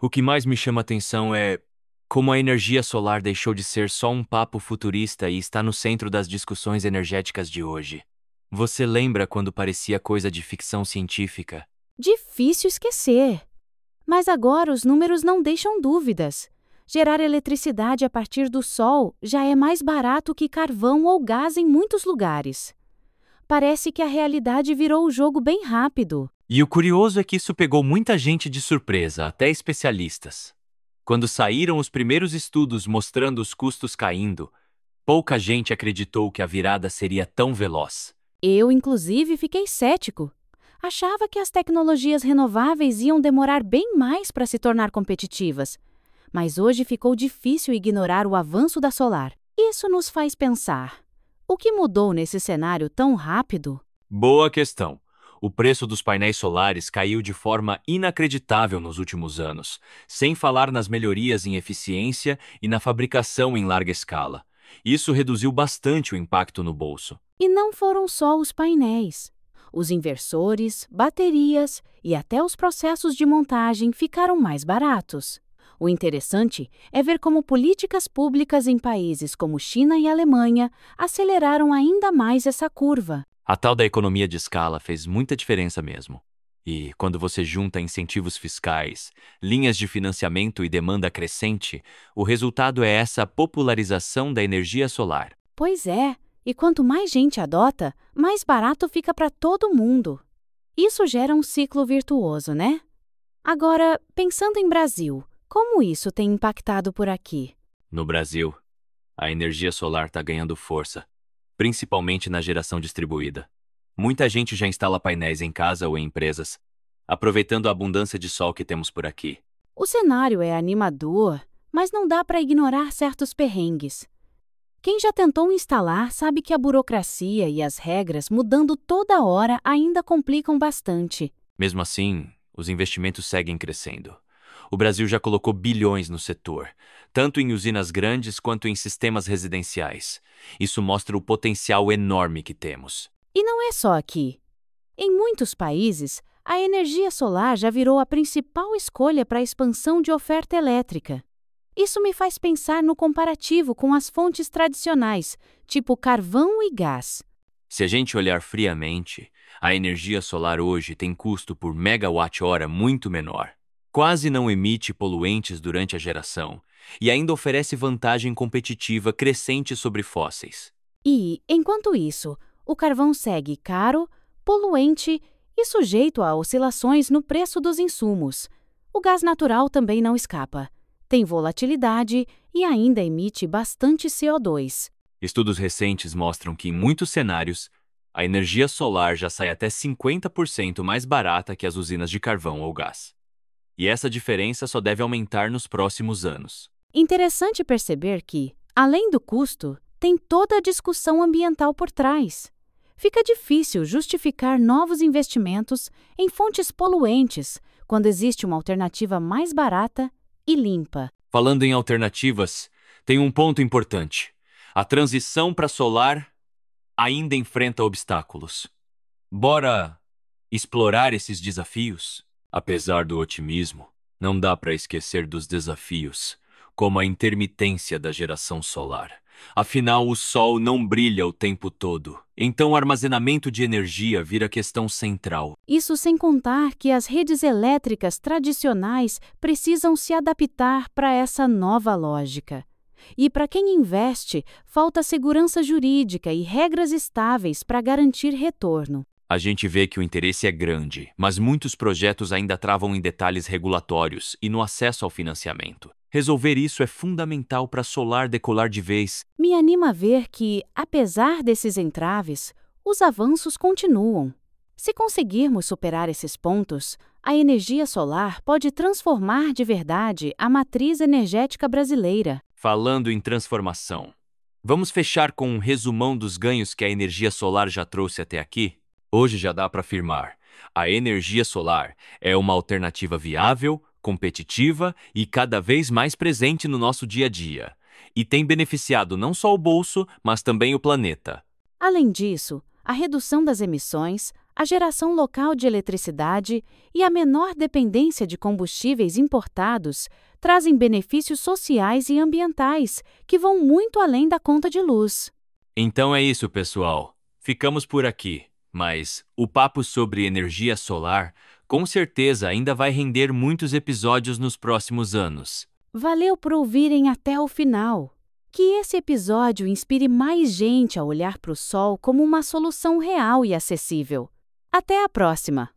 O que mais me chama atenção é como a energia solar deixou de ser só um papo futurista e está no centro das discussões energéticas de hoje. Você lembra quando parecia coisa de ficção científica? Difícil esquecer. Mas agora os números não deixam dúvidas. Gerar eletricidade a partir do sol já é mais barato que carvão ou gás em muitos lugares. Parece que a realidade virou o jogo bem rápido. E o curioso é que isso pegou muita gente de surpresa, até especialistas. Quando saíram os primeiros estudos mostrando os custos caindo, pouca gente acreditou que a virada seria tão veloz. Eu, inclusive, fiquei cético. Achava que as tecnologias renováveis iam demorar bem mais para se tornar competitivas. Mas hoje ficou difícil ignorar o avanço da solar. Isso nos faz pensar: o que mudou nesse cenário tão rápido? Boa questão. O preço dos painéis solares caiu de forma inacreditável nos últimos anos, sem falar nas melhorias em eficiência e na fabricação em larga escala. Isso reduziu bastante o impacto no bolso. E não foram só os painéis. Os inversores, baterias e até os processos de montagem ficaram mais baratos. O interessante é ver como políticas públicas em países como China e Alemanha aceleraram ainda mais essa curva. A tal da economia de escala fez muita diferença mesmo. E quando você junta incentivos fiscais, linhas de financiamento e demanda crescente, o resultado é essa popularização da energia solar. Pois é, e quanto mais gente adota, mais barato fica para todo mundo. Isso gera um ciclo virtuoso, né? Agora, pensando em Brasil, como isso tem impactado por aqui? No Brasil, a energia solar está ganhando força, principalmente na geração distribuída. Muita gente já instala painéis em casa ou em empresas, aproveitando a abundância de sol que temos por aqui. O cenário é animador, mas não dá para ignorar certos perrengues. Quem já tentou instalar sabe que a burocracia e as regras mudando toda hora ainda complicam bastante. Mesmo assim, os investimentos seguem crescendo. O Brasil já colocou bilhões no setor, tanto em usinas grandes quanto em sistemas residenciais. Isso mostra o potencial enorme que temos. E não é só aqui. Em muitos países, a energia solar já virou a principal escolha para a expansão de oferta elétrica. Isso me faz pensar no comparativo com as fontes tradicionais, tipo carvão e gás. Se a gente olhar friamente, a energia solar hoje tem custo por megawatt-hora muito menor. Quase não emite poluentes durante a geração e ainda oferece vantagem competitiva crescente sobre fósseis. E, enquanto isso, o carvão segue caro, poluente e sujeito a oscilações no preço dos insumos. O gás natural também não escapa. Tem volatilidade e ainda emite bastante CO2. Estudos recentes mostram que, em muitos cenários, a energia solar já sai até 50% mais barata que as usinas de carvão ou gás. E essa diferença só deve aumentar nos próximos anos. Interessante perceber que, além do custo, tem toda a discussão ambiental por trás. Fica difícil justificar novos investimentos em fontes poluentes quando existe uma alternativa mais barata e limpa. Falando em alternativas, tem um ponto importante. A transição para solar ainda enfrenta obstáculos. Bora explorar esses desafios? Apesar do otimismo, não dá para esquecer dos desafios, como a intermitência da geração solar. Afinal, o sol não brilha o tempo todo, então o armazenamento de energia vira questão central. Isso sem contar que as redes elétricas tradicionais precisam se adaptar para essa nova lógica. E para quem investe, falta segurança jurídica e regras estáveis para garantir retorno. A gente vê que o interesse é grande, mas muitos projetos ainda travam em detalhes regulatórios e no acesso ao financiamento. Resolver isso é fundamental para a solar decolar de vez. Me anima a ver que, apesar desses entraves, os avanços continuam. Se conseguirmos superar esses pontos, a energia solar pode transformar de verdade a matriz energética brasileira. Falando em transformação, vamos fechar com um resumão dos ganhos que a energia solar já trouxe até aqui? Hoje já dá para afirmar: a energia solar é uma alternativa viável, competitiva e cada vez mais presente no nosso dia a dia. E tem beneficiado não só o bolso, mas também o planeta. Além disso, a redução das emissões, a geração local de eletricidade e a menor dependência de combustíveis importados trazem benefícios sociais e ambientais que vão muito além da conta de luz. Então é isso, pessoal. Ficamos por aqui, mas o papo sobre energia solar com certeza ainda vai render muitos episódios nos próximos anos. Valeu por ouvirem até o final. Que esse episódio inspire mais gente a olhar para o sol como uma solução real e acessível. Até a próxima!